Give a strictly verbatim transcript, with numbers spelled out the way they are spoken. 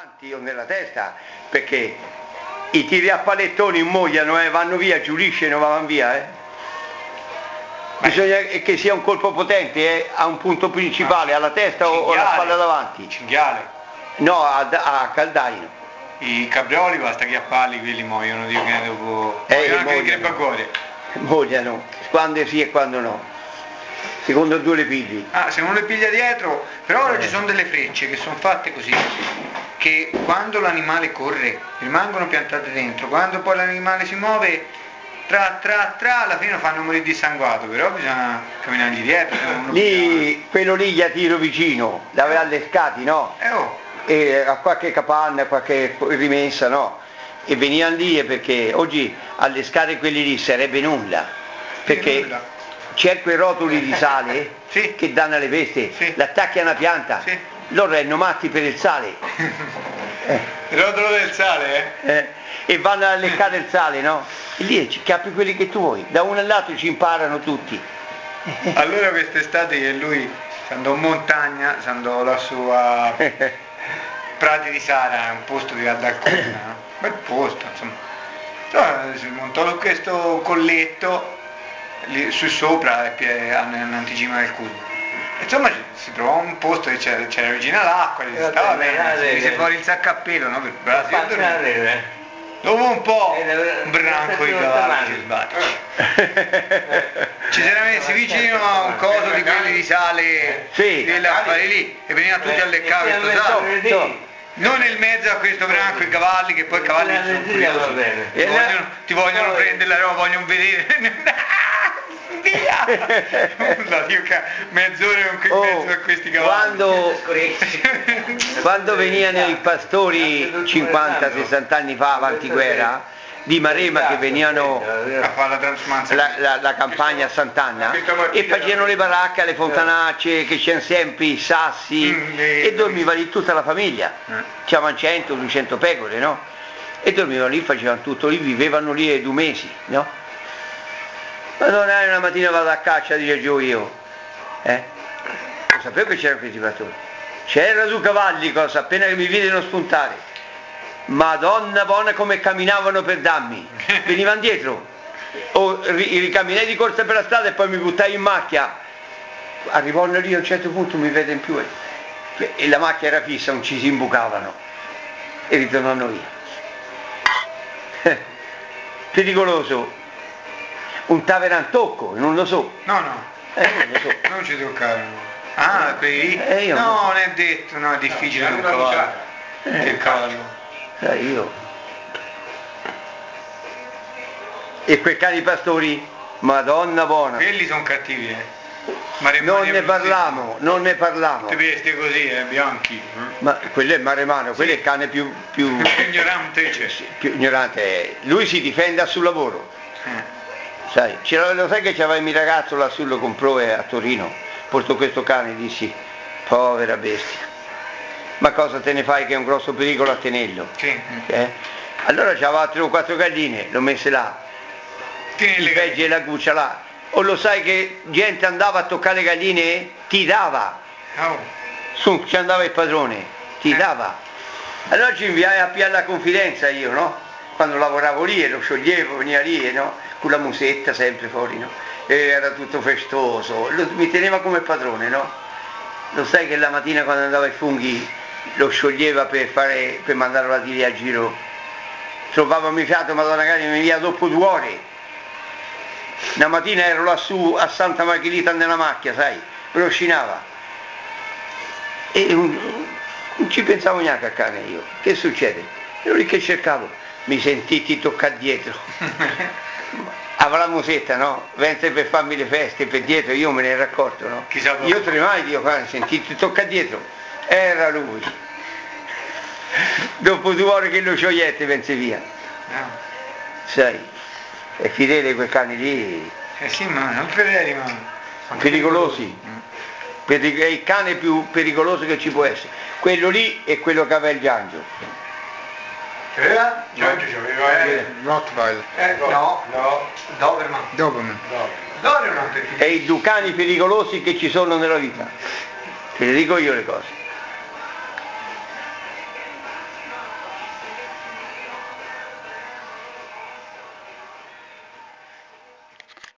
davanti o nella testa, perché i tiri a palettoni muoiono e eh, vanno via, giuriscono, vanno via. Eh. Bisogna che sia un colpo potente, eh, a un punto principale, alla testa o alla spalla davanti. Cinghiale. No, a, a caldaino. I caprioli basta chiapparli, quelli muoiono, dico che dopo... Eh, muoiono anche muoiono. i crepagori. Muoiono, quando sì e quando no. Secondo due le pigli. Ah, se non le piglia dietro, però ora eh. ci sono delle frecce che sono fatte così, che quando l'animale corre rimangono piantate dentro, quando poi l'animale si muove, tra tra tra, alla fine lo fanno morire dissanguato, però bisogna camminargli dietro. Lì, quello lì gli tiro vicino, l'aveva allescati, no? Eh oh. E a qualche capanna, a qualche rimessa, no? E venivano lì perché oggi allescare quelli lì sarebbe nulla, perché nulla. C'è quei rotoli di sale sì. che danno alle peste, sì. l'attacchi a una pianta, sì. Loro erano matti per il sale. eh. Il rotolo del sale, eh? eh? E vanno a leccare il sale, no? E lì ci cappi quelli che tu vuoi, da uno all'altro ci imparano tutti. Allora quest'estate io e lui si andò in montagna, si andò lassù a Prati di Sara, un posto che ha dal Cunna, no? Bel posto, insomma. Allora, si montò su questo colletto lì, su sopra all'anticima del Cunna. Insomma si trovò un posto che c'era, c'era vicino all'acqua, si stava bene, si mise fuori il sacco a pelo, no? Per la dopo un po' un branco di cavalli si sbatte. Ci si era messi vicino a un coso di quelli di sale, sì. Dell'affare lì, e veniva tutti a leccare questo sale. Non nel mezzo a questo branco i cavalli, che poi i cavalli sono curiosi. Ti vogliono, ti vogliono prendere la roba, vogliono vedere. Via! Mezz'ora con oh, mezzo a questi cavalli. Quando, quando venivano i pastori cinquanta sessanta anni fa avanti guerra di Marema, che venivano a fare la transumanza, la, la, la campagna a Sant'Anna, e facevano le baracche, le fontanacce, che c'erano sempre i sassi, mm, e dormiva lì tutta la famiglia. C'erano cento duecento pecore, no? E dormivano lì, facevano tutto lì, vivevano lì due mesi, no? Madonna, una mattina vado a caccia, dice giù io, eh? Non sapevo che c'erano questi pastori. C'era su cavalli, cosa, appena che mi videro spuntare. Madonna buona come camminavano per dammi. Venivano dietro. O ricamminai di corsa per la strada e poi mi buttai in macchia. Arrivano lì a un certo punto, mi vede in più. E, e la macchia era fissa, non ci si imbucavano. E ritornano via. Pericoloso. Un taverantocco, non lo so. No, no, eh, non lo so. Non ci toccarono. Ah, quelli lì? Eh, io no, non, non è detto, no, è difficile un cavallo. Eh, che cavallo. Sai, io. E quei cani pastori, Madonna buona. Quelli sono cattivi, eh. Non ne parliamo, non ne parliamo. Ti vesti così, eh, bianchi. Eh? Ma quello è maremano, quello sì. è il cane più, più... più ignorante, cioè. Più ignorante. Lui si difende sul lavoro. Eh. Sai, lo sai che c'aveva il mio ragazzo lassù, lo comprò a Torino, portò questo cane e dissi, povera bestia, ma cosa te ne fai che è un grosso pericolo a tenerlo? Sì. Eh? Allora c'aveva tre o quattro galline, l'ho messe là, i peggi e la cuccia là, o lo sai che gente andava a toccare le galline, ti dava, oh. Su, ci andava il padrone, ti eh. dava. Allora ci inviai a pigliare la confidenza io, no? Quando lavoravo lì e lo scioglievo, veniva lì, no? Con la musetta sempre fuori, no? E era tutto festoso, lo, mi teneva come padrone, no? Lo sai che la mattina quando andava ai funghi lo scioglieva per, fare, per mandarlo a dire a giro, trovava mi fiato, madonna cari, mi via dopo due ore. Una mattina ero lassù a Santa Margherita nella macchia, sai, lo scinava. E un, non ci pensavo neanche a cane io. Che succede? Ero lì che cercavo. Mi sentiti toccare dietro. Avrà la musetta, no? Venne per farmi le feste per dietro, io me ne ero accorto, no? Io tremai, dico, guarda, sentiti toccare dietro. Era lui. Dopo due ore che lo sciogliette, pense via. No. Sai, è fedele quei cani lì. Eh sì, ma non fedeli, ma... Pericolosi. Mm. Per, è il cane più pericoloso che ci può essere. Quello lì è quello che aveva il Giangio. Era? Giorgio c'aveva eh, Rottweiler. Eh, no, no, Doberman. Doberman. Doberman. È i due cani pericolosi che ci sono nella vita. Te le dico io le cose.